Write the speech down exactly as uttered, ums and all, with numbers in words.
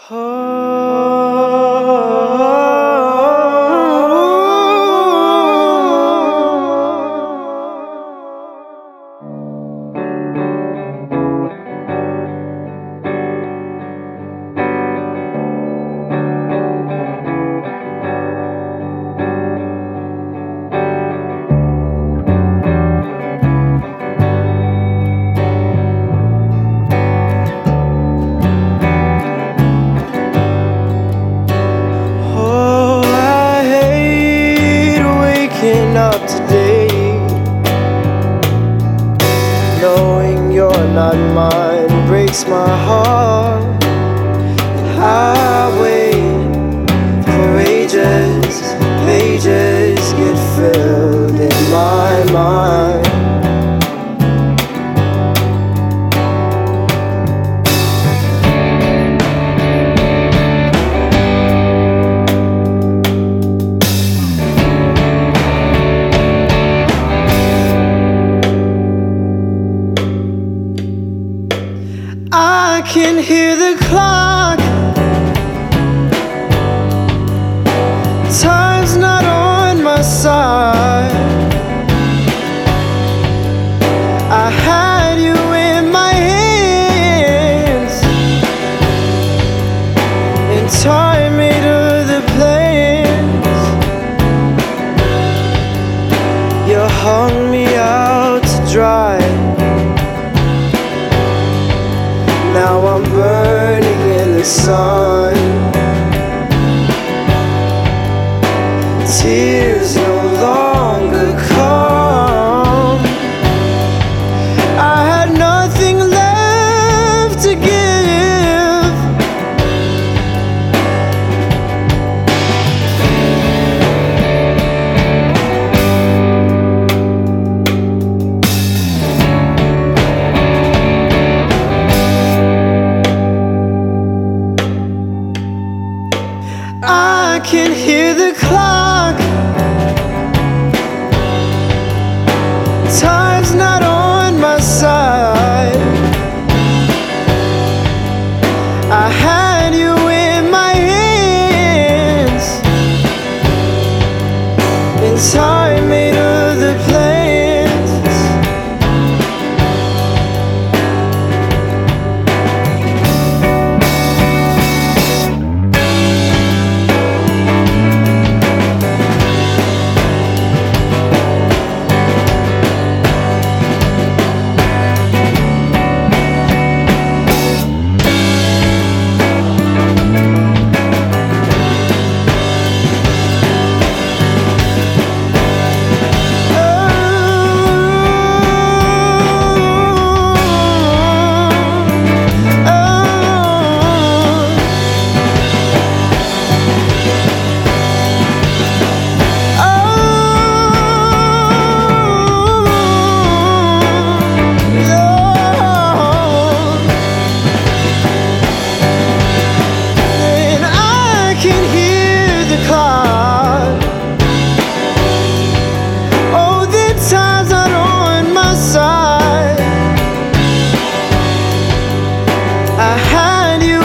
Oh, I hate waking up today, knowing you're not mine breaks my heart. I wait for ages, pages get filled in my mind. I can hear the clock, time's not on my side. I had you in my hands, and time made other plans. You hung me out to dry. Now I'm burning in the sun. Tears no longer come. I had nothing left to give. I can hear the clock, time's not on my side. I had you in my hands, and time made other plans. I had you